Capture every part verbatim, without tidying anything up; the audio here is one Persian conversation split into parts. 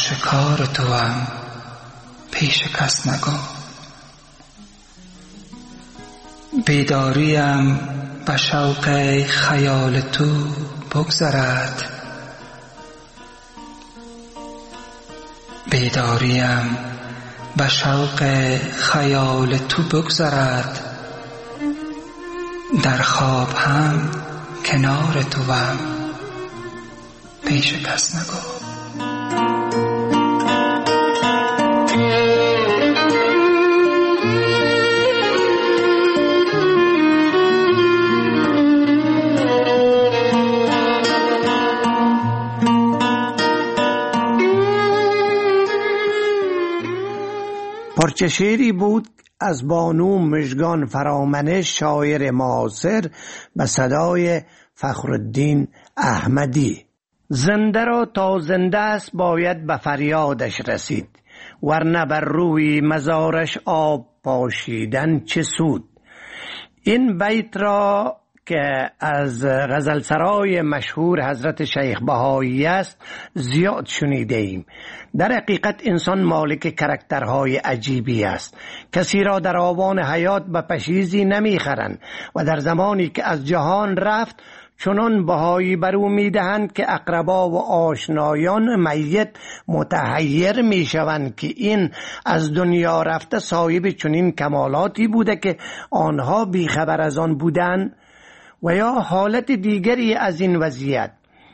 آشکار توام پیش کس نگو. بیداریم به شوق خیال تو بگذرد، بیداریم به شوق خیال تو بگذرد، در خواب هم کنار توام پیش کس نگو. پارچه شعری بود از بانو مژگان فرامنش، شاعر معاصر، به صدای فخرالدین احمدی. زنده را تا زنده است باید به فریادش رسید، ورنه بر روی مزارش آب پاشیدن چه سود. این بیت را که از غزلسرای مشهور حضرت شیخ بهایی است زیاد شنیده ایم. در حقیقت انسان مالک کرکترهای عجیبی است. کسی را در آوان حیات به پشیزی نمیخرند و در زمانی که از جهان رفت چنان بهایی بر او میدهند که اقربا و آشنایان میت متحیر میشوند که این از دنیا رفته صاحب چنین کمالاتی بوده که آنها بیخبر از آن بودند. و یا حالت دیگری از این وضعیت،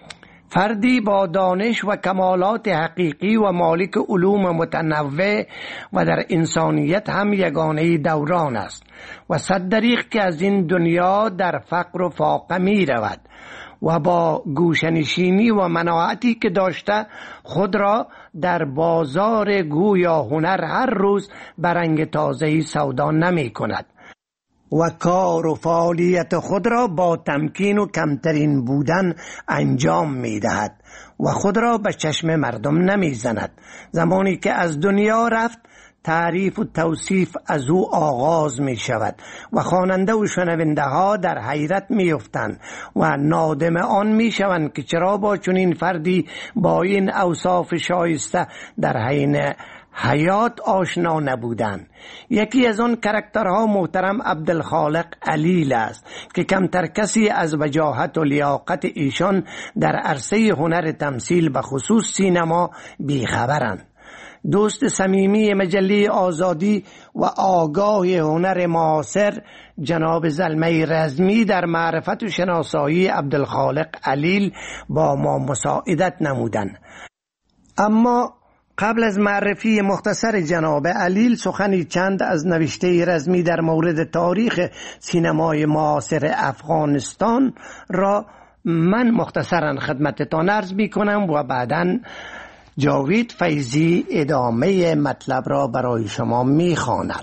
فردی با دانش و کمالات حقیقی و مالک علوم متنوع و در انسانیت هم یگانه دوران است و صد دریغ که از این دنیا در فقر و فاقه می رود و با گوشنشینی و مناعتی که داشته خود را در بازار گویا هنر هر روز به رنگ تازه‌ای سودا نمی کند و کار و فعالیت خود را با تمکین و کمترین بودن انجام می دهد و خود را به چشم مردم نمی زند. زمانی که از دنیا رفت تعریف و توصیف از او آغاز می شود و خواننده و شنونده ها در حیرت می افتند و نادم آن می شوند که چرا با چنین فردی با این اوصاف شایسته در حین حیات آشنا نبودند. یکی از آن کرکترها محترم عبدالخالق علیل است که کمتر کسی از وجاهت و لیاقت ایشان در عرصه هنر تمثیل به خصوص سینما بیخبرند. دوست صمیمی مجله آزادی و آگاه هنر معاصر جناب زلمه رزمی در معرفت و شناسایی عبدالخالق علیل با ما مساعدت نمودند. اما قبل از معرفی مختصر جناب علیل سخنی چند از نوشته رزمی در مورد تاریخ سینمای معاصر افغانستان را من مختصرا خدمتتان عرض می کنم و بعداً جاوید فیضی ادامه مطلب را برای شما می خواند.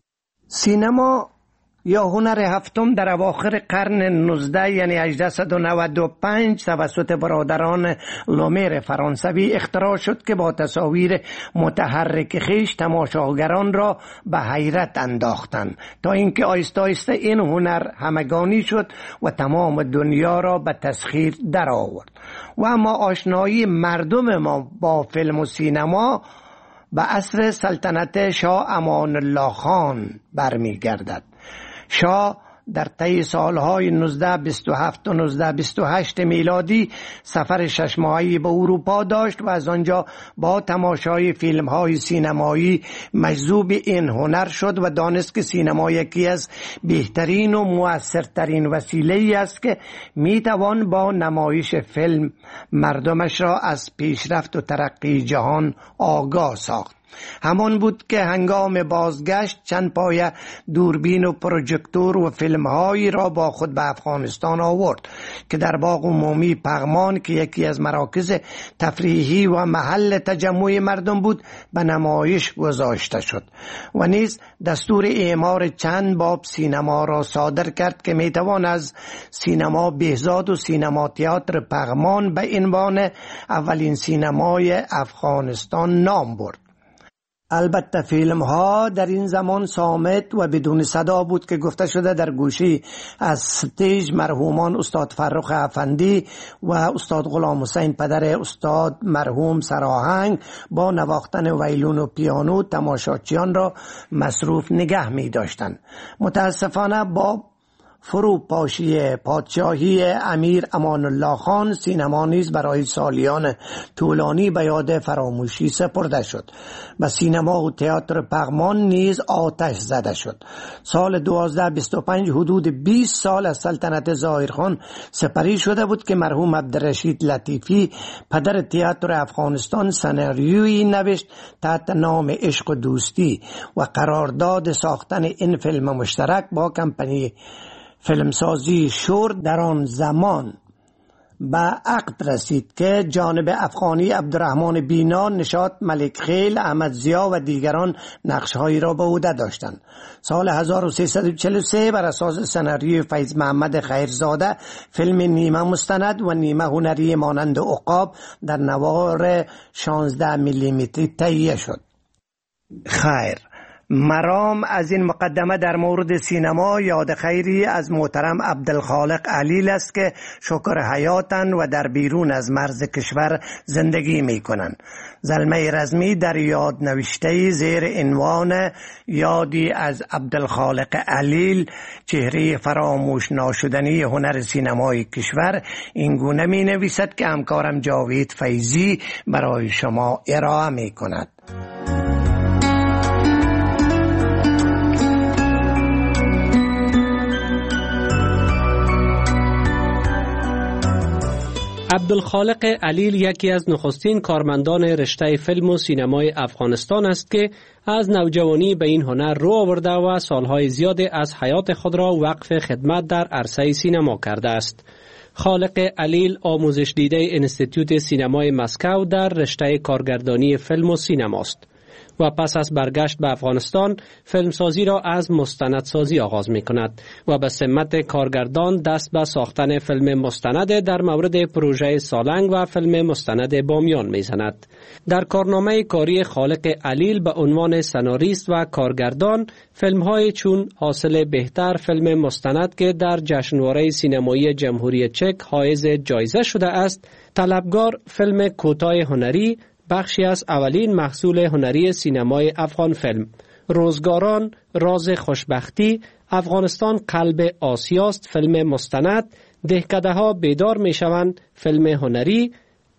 سینما یا هنر هفتم در اواخر قرن نوزده یعنی هجده و نود و پنج توسط برادران لومیر فرانسوی اختراع شد که با تصاویر متحرک خیش تماشاگران را به حیرت انداختند تا اینکه آهسته آهسته این هنر همگانی شد و تمام دنیا را به تسخیر در آورد. و اما آشنایی مردم ما با فیلم و سینما به عصر سلطنت شاه امان الله خان برمیگردد. شاه در طی سالهای نوزده بیست و هفت و نوزده بیست و هشت میلادی سفر شش ماهه‌ای به اروپا داشت و از آنجا با تماشای فیلم‌های سینمایی مجذوب این هنر شد و دانست که سینما یکی از بهترین و مؤثرترین وسیله‌ای است که میتوان با نمایش فیلم مردمش را از پیشرفت و ترقی جهان آگاه ساخت. همان بود که هنگام بازگشت چند پایه دوربین و پروژکتور و فیلم‌هایی را با خود به افغانستان آورد که در باغ عمومی پغمان که یکی از مراکز تفریحی و محل تجمع مردم بود به نمایش گذاشته شد و نیز دستور اعمار چند باب سینما را صادر کرد که میتوان از سینما بهزاد و سینما تئاتر پغمان به عنوان اولین سینمای افغانستان نام برد. البته فیلم ها در این زمان صامت و بدون صدا بود که گفته شده در گوشی از ستیج مرحومان استاد فرخ افندی و استاد غلام حسین پدر استاد مرحوم سراهنگ با نواختن ویلون و پیانو تماشاچیان را مصروف نگه می داشتند. متاسفانه با فروپاشی پادشاهی امیر امان الله خان سینما نیز برای سالیان طولانی به یاد فراموشی سپرده شد و سینما و تئاتر پغمان نیز آتش زده شد. سال دوازده بیست و پنج حدود بیست سال از سلطنت ظاهرخان سپری شده بود که مرحوم عبدالرشید لطیفی پدر تئاتر افغانستان سناریویی نوشت تحت نام عشق و دوستی و قرارداد ساختن این فیلم مشترک با کمپانی فیلمسازی شور در آن زمان به عقد رسید که جانب افغانی عبدالرحمن بینا، نشاط ملک خیل، احمد ضیا و دیگران نقشهایی را به عهده داشتند. سال هزار و سیصد و چهل و سه بر اساس سناریوی فیض محمد خیرزاده فیلم نیمه مستند و نیمه هنری مانند عقاب در نوار شانزده میلیمتری تهیه شد. خیر، مرام از این مقدمه در مورد سینما یاد خیری از محترم عبدالخالق علیل است که شکر حیاتن و در بیرون از مرز کشور زندگی می کنند. زلمه رزمی در یاد نوشته زیر عنوان یادی از عبدالخالق علیل، چهره فراموش ناشدنی هنر سینمای کشور، این گونه می نویسد که همکارم جاوید فیضی برای شما ارائه می کند. عبدالخالق علیل یکی از نخستین کارمندان رشته فیلم و سینمای افغانستان است که از نوجوانی به این هنر رو آورده و سالهای زیادی از حیات خود را وقف خدمت در عرصه سینما کرده است. خالق علیل آموزش دیده انستیتوت سینمای مسکو در رشته کارگردانی فیلم و سینما است و پس از برگشت به افغانستان فیلمسازی را از مستندسازی آغاز می کند و به سمت کارگردان دست به ساختن فیلم مستند در مورد پروژه سالنگ و فیلم مستند بامیان می زند. در کارنامه کاری خالق علیل به عنوان سناریست و کارگردان فیلم های چون حاصل بهتر فیلم مستند که در جشنواره سینمایی جمهوری چک حائز جایزه شده است، طلبگار فیلم کوتاه هنری بخشی از اولین محصول هنری سینمای افغان فیلم، روزگاران، راز خوشبختی، افغانستان قلب آسیاست فیلم مستند، دهکده ها بیدار می شوند فیلم هنری،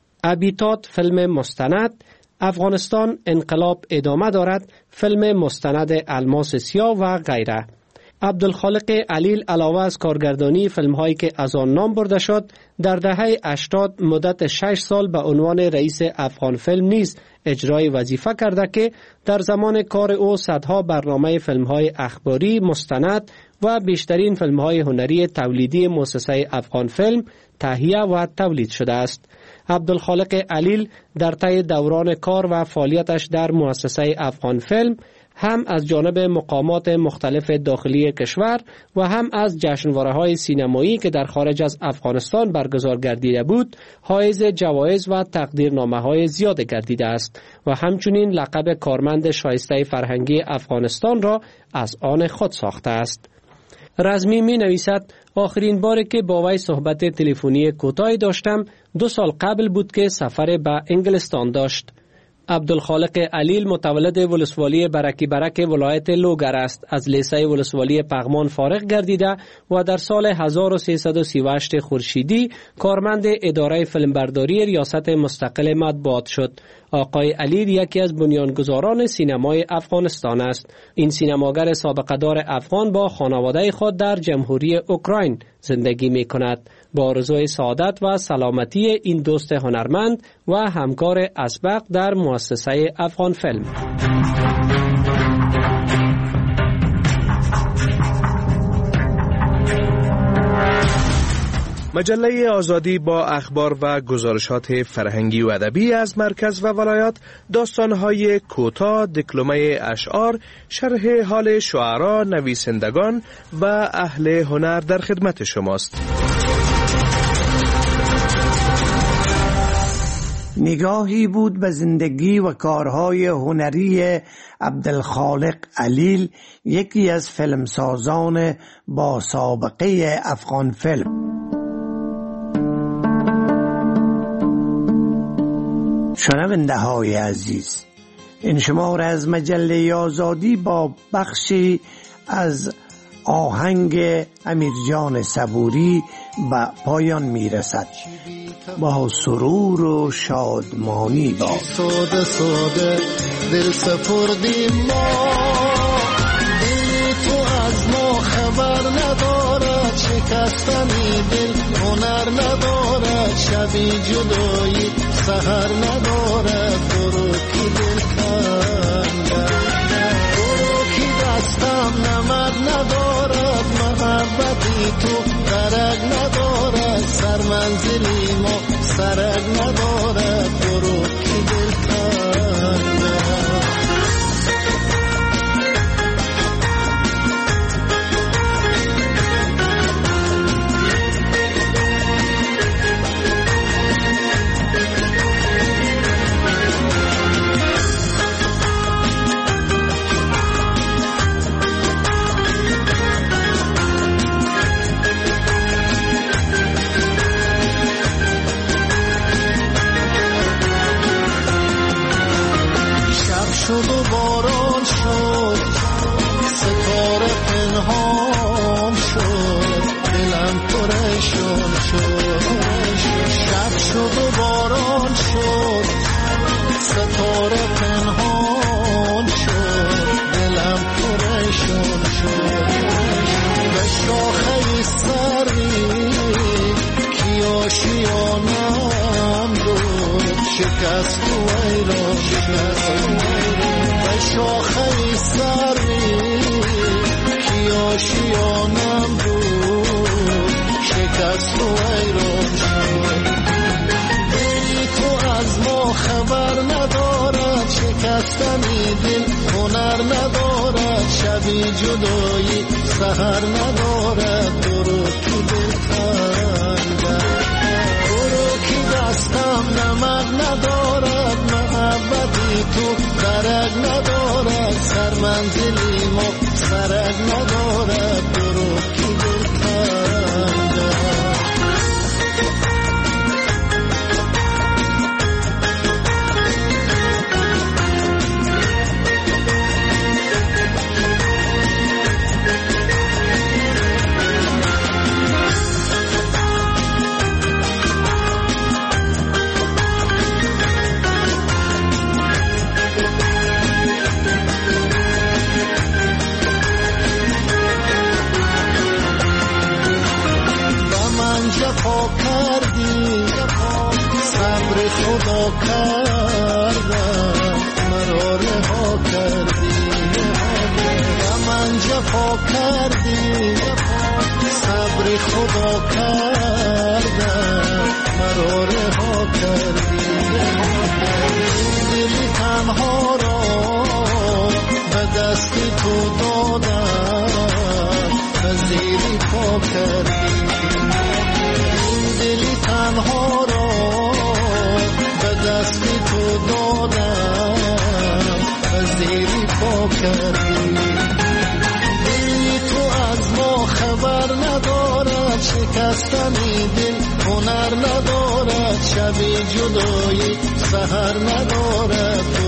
ابیتات فیلم مستند، افغانستان انقلاب ادامه دارد فیلم مستند الماس سیاه و غیره. عبدالخالق علیل علاوه از کارگردانی فیلم هایی که از آن نام برده شد، در دهه هشتاد مدت شش سال به عنوان رئیس افغان فیلم نیز اجرای وظیفه کرده که در زمان کار او صدها برنامه فیلم های اخباری، مستند و بیشترین فیلم های هنری تولیدی مؤسسه افغان فیلم تهیه و تولید شده است. عبدالخالق علیل در طی دوران کار و فعالیتش در مؤسسه افغان فیلم هم از جانب مقامات مختلف داخلی کشور و هم از جشنواره‌های سینمایی که در خارج از افغانستان برگزار گردیده بود، حائز جوایز و تقدیرنامه‌های زیاد گردیده است و همچنین لقب کارمند شایسته فرهنگی افغانستان را از آن خود ساخته است. رزمی می نویسد آخرین باری که با وی صحبت تلفنی کوتاهی داشتم دو سال قبل بود که سفر به انگلستان داشت. عبدالخالق علیل متولد ولسوالی برکی برک ولایت لوگر است. از لیسه ولسوالی پغمان فارغ گردیده و در سال هزار و سیصد و سی و هشت خورشیدی کارمند اداره فیلمبرداری ریاست مستقل مطبوعات شد. آقای علیل یکی از بنیانگذاران سینمای افغانستان است. این سینماگر سابقه دار افغان با خانواده خود در جمهوری اوکراین زندگی می کند. با آرزوی سعادت و سلامتی این دوست هنرمند و همکار اسبق در مؤسسه افغان فیلم. مجله آزادی با اخبار و گزارشات فرهنگی و ادبی از مرکز و ولایات، داستان‌های کوتاه، دکلمه اشعار، شرح حال شعرا، نویسندگان و اهل هنر در خدمت شماست. نگاهی بود به زندگی و کارهای هنری عبدالخالق علیل، یکی از فیلمسازان با سابقه افغان فیلم. شنونده های عزیز، این شماره از مجله آزادی با بخشی از آهنگ امیرجان صبوری به پایان می رسد. با سرور و شادمانی با ساده ساده دل سپردیم ما، دل تو از ما خبر ندارد، شکستنی دل هنر ندارد، شبی جدایی سحر ندارد، برو کی دل کنده، برو کی دستم نمد ندارد، محبتی تو درک ندارد، سر منزلی ما سرک ندارد، برو کی دل کنده. شد و باران شد، ستاره پنهان شد، دلم پریشان شد. شب شد و باران شد، ستاره پنهان شد، دلم پریشان شد. به شاخه سری کی آشیانم بود، شکست و ویران شد. شاخه سری کی آشیانم بود، شکست و ویران شد. دلی تو از ما خبر ندارد، شکستنی دل هنر ندارد، شبی جدایی سحر ندارد، برو کی دل کنده، برو کی دستم نمد ندارد، محبتی تو درک ندارد، سر منزلی ما سرک ندارد، برو کی دل کنده. جفا کردی، صبر خدا کردم، مرا رها کردی. و من جفا کردی، صبر خدا کردم، مرا رها کردی. دل تنها را به دستی تو دادم، پذیری پا کردی. دلی تنها را به دستی تو دادم، پذیری پا کردی. دلی تو از ما خبر ندارد، شکستنی دل هنر ندارد، شبی جدایی سحر ندارد،